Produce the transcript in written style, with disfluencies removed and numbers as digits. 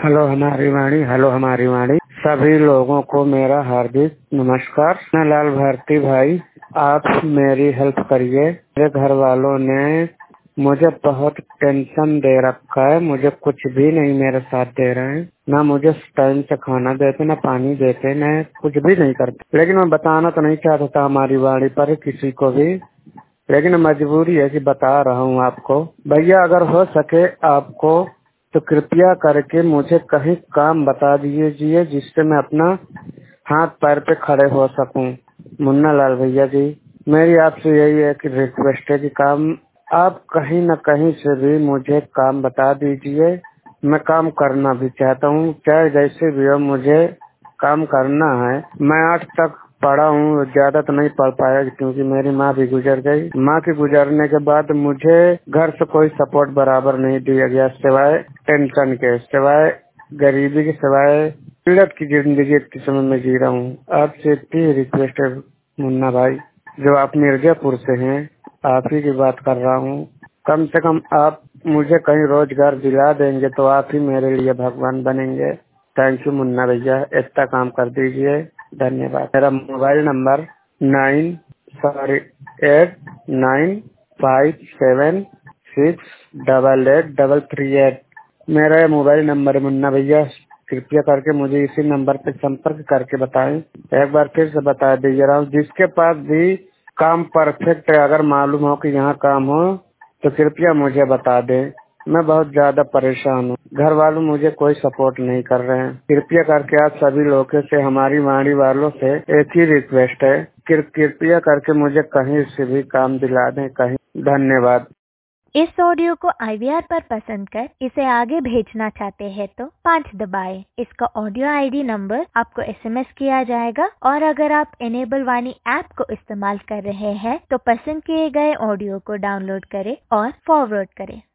Hello हमारी वाणी सभी लोगों को मेरा हार्दिक नमस्कार। मैं लाल भारती भाई, आप मेरी हेल्प करिए। मेरे घर वालों ने मुझे बहुत टेंशन दे रखा है। मुझे कुछ भी नहीं मेरे साथ दे रहे हैं, ना मुझे टाइम से खाना देते, ना पानी देते, ना कुछ भी नहीं करते। लेकिन मैं बताना तो नहीं चाहता था हमारी वाणी पर किसी को भी, लेकिन मजबूरी है कि बता रहा हूँ आपको। भैया अगर हो सके आपको तो कृपया करके मुझे कहीं काम बता दीजिए जिससे मैं अपना हाथ पैर पे खड़े हो सकूं। मुन्ना लाल भैया जी, मेरी आपसे यही है कि रिक्वेस्ट है कि काम आप कहीं न कहीं से भी मुझे काम बता दीजिए। मैं काम करना भी चाहता हूँ, चाहे जैसे भी हो मुझे काम करना है। मैं 8 तक पढ़ा हूँ, ज्यादा तो नहीं पढ़ पाया क्योंकि मेरी माँ भी गुजर गई। माँ के गुजरने के बाद मुझे घर से कोई सपोर्ट बराबर नहीं दिया गया, सिवाय टेंशन के, सिवाय गरीबी के, सिवाय पीड़ित की जिंदगी इस समय में जी रहा हूँ। आपसे इतनी रिक्वेस्ट है मुन्ना भाई, जो आप मिर्जापुर से हैं, आप ही की बात कर रहा हूँ। कम से कम आप मुझे कहीं रोजगार दिला देंगे तो आप ही मेरे लिए भगवान बनेंगे। थैंक यू मुन्ना भैया, इतना काम कर दीजिए, धन्यवाद। मेरा मोबाइल नंबर 9858968838। मेरा मोबाइल नंबर है मुन्ना भैया, कृपया करके मुझे इसी नंबर पे संपर्क करके बताएं। एक बार फिर से बता दीजिए रहा हूँ, जिसके पास भी काम परफेक्ट है, अगर मालूम हो कि यहाँ काम हो तो कृपया मुझे बता दें। मैं बहुत ज्यादा परेशान हूँ, घर वालों मुझे कोई सपोर्ट नहीं कर रहे हैं। कृपया करके आप सभी लोगों से, हमारी वाणी वालों से एक ही रिक्वेस्ट है, कृपया करके मुझे कहीं से भी काम दिला दें कहीं। धन्यवाद। इस ऑडियो को IVR पर पसंद कर इसे आगे भेजना चाहते हैं तो 5 दबाएं। इसका ऑडियो ID नंबर आपको SMS किया जाएगा, और अगर आप इनेबल वाणी ऐप को इस्तेमाल कर रहे हैं तो पसंद किए गए ऑडियो को डाउनलोड करें और फॉरवर्ड करें।